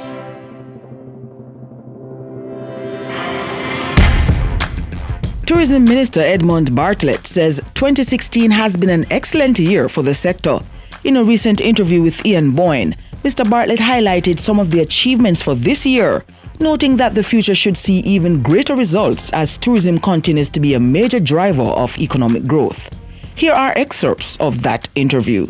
Tourism Minister Edmund Bartlett says 2016 has been an excellent year for the sector. In a recent interview with Ian Boyne, Mr. Bartlett highlighted some of the achievements for this year, noting that the future should see even greater results as tourism continues to be a major driver of economic growth. Here are excerpts of that interview.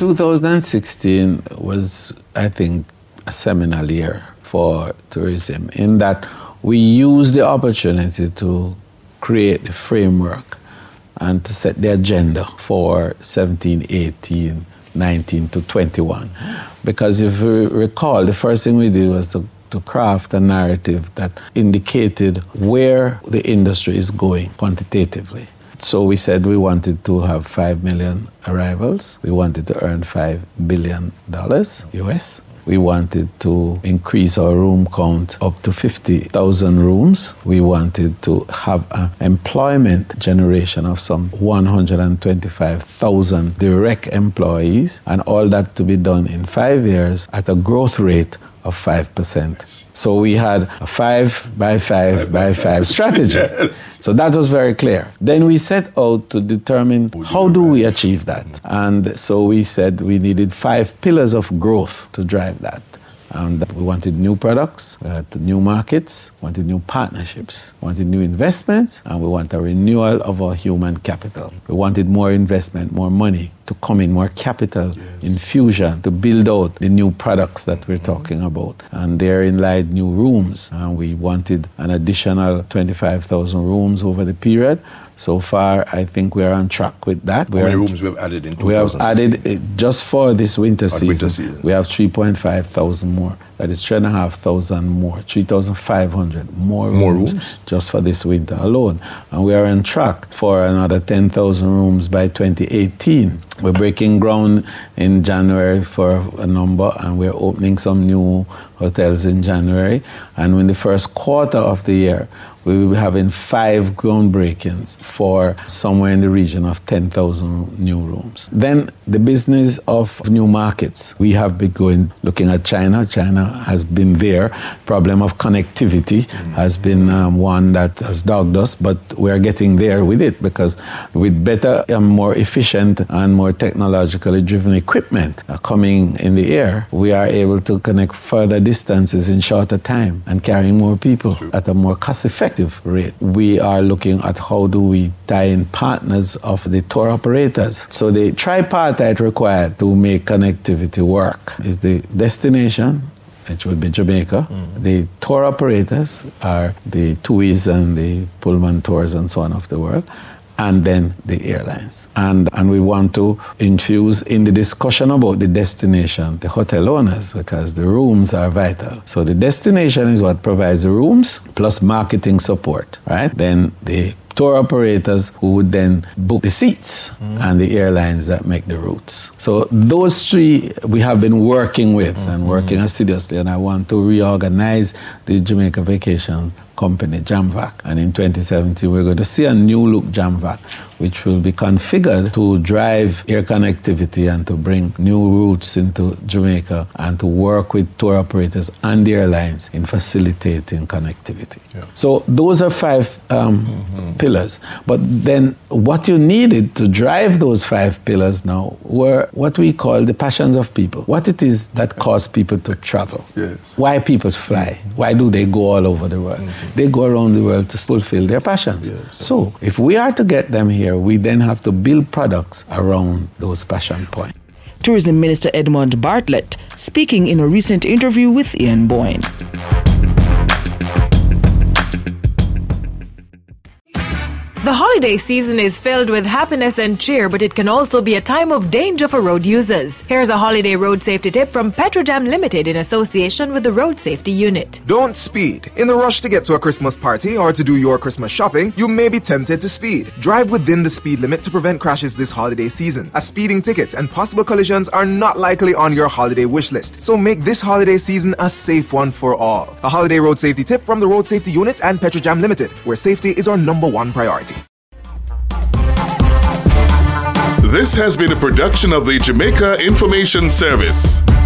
2016 was, I think, a seminal year for tourism in that we used the opportunity to create the framework and to set the agenda for 17, 18, 19 to 21. Because if you recall, the first thing we did was to craft a narrative that indicated where the industry is going quantitatively. So we said we wanted to have 5 million arrivals. We wanted to earn $5 billion US. We wanted to increase our room count up to 50,000 rooms. We wanted to have an employment generation of some 125,000 direct employees, and all that to be done in 5 years at a growth rate of 5%. So we had a 5 by 5 by 5 strategy. Yes. So that was very clear. Then we set out to determine how do we achieve that. And so we said we needed 5 pillars of growth to drive that. And we wanted new products, new markets, wanted new partnerships, wanted new investments, and we want a renewal of our human capital. We wanted more investment, more money to come in, more capital infusion to build out the new products that we're talking about. And therein lied new rooms. And we wanted an additional 25,000 rooms over the period. So far, I think we are on track with that. How many rooms we have added in 2016? We have added, just for this winter season, we have 3,500 more. That is 3,500 more, 3,500 more rooms just for this winter alone. And we are on track for another 10,000 rooms by 2018. We're breaking ground in January for a number, and we're opening some new hotels in January. And in the first quarter of the year, we will be having 5 groundbreakings for somewhere in the region of 10,000 new rooms. Then the business of new markets. We have been looking at China. China has been there. Problem of connectivity has been one that has dogged us, but we're getting there with it, because with better and more efficient and more technologically driven equipment coming in the air, we are able to connect further distances in shorter time and carrying more people at a more cost-effective rate. We are looking at how do we tie in partners of the tour operators. So the tripartite required to make connectivity work is the destination, which would be Jamaica. The tour operators are the TUIs and the Pullman Tours and so on of the world, and then the airlines. And we want to infuse in the discussion about the destination the hotel owners, because the rooms are vital. So the destination is what provides the rooms plus marketing support, right? Then the tour operators who would then book the seats, and the airlines that make the routes. So those 3 we have been working with and working assiduously, and I want to reorganize the Jamaica Vacation Company, JAMVAC. And in 2017, we're going to see a new look JAMVAC, which will be configured to drive air connectivity and to bring new routes into Jamaica and to work with tour operators and the airlines in facilitating connectivity. Yeah. So those are 5 pillars. But then what you needed to drive those 5 pillars now were what we call the passions of people. What it is that causes people to travel. Yes. Why people fly. Why do they go all over the world? They go around the world to fulfill their passions. Yes. So if we are to get them here, we then have to build products around those passion points. Tourism Minister Edmund Bartlett speaking in a recent interview with Ian Boyne. The holiday season is filled with happiness and cheer, but it can also be a time of danger for road users. Here's a holiday road safety tip from Petrojam Limited in association with the Road Safety Unit. Don't speed. In the rush to get to a Christmas party or to do your Christmas shopping, you may be tempted to speed. Drive within the speed limit to prevent crashes this holiday season. A speeding ticket and possible collisions are not likely on your holiday wish list, so make this holiday season a safe one for all. A holiday road safety tip from the Road Safety Unit and Petrojam Limited, where safety is our #1 priority. This has been a production of the Jamaica Information Service.